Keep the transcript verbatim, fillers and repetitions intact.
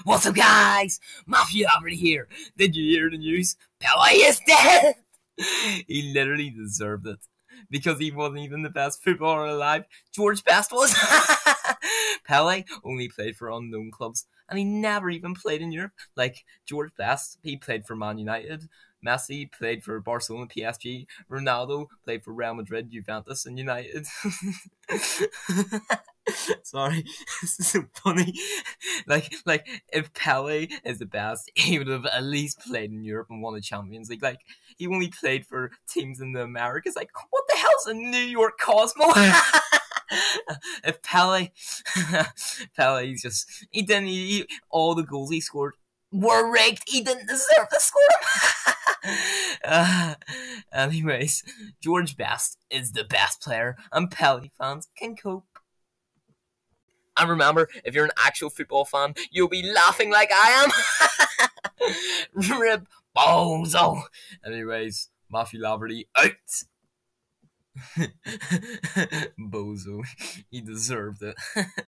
What's up, guys? Mafia over here. Did you hear the news? Pele is dead. He literally deserved it because he wasn't even the best footballer alive. George Best was. Pele only played for unknown clubs, and he never even played in Europe. Like George Best, he played for Man United. Messi played for Barcelona, P S G. Ronaldo played for Real Madrid, Juventus, and United. Sorry, this is so funny. Like, like if Pele is the best, he would have at least played in Europe and won the Champions League. Like, he only played for teams in the Americas. Like, what the hell's a New York Cosmo? If Pele, Pele, he's just he didn't. He, he, all the goals he scored were rigged. He didn't deserve to score them. uh, anyways, George Best is the best player, and Pele fans can cope. And remember, if you're an actual football fan, you'll be laughing like I am. Rip Bozo. Anyways, Matthew Laverty out. Bozo. He deserved it.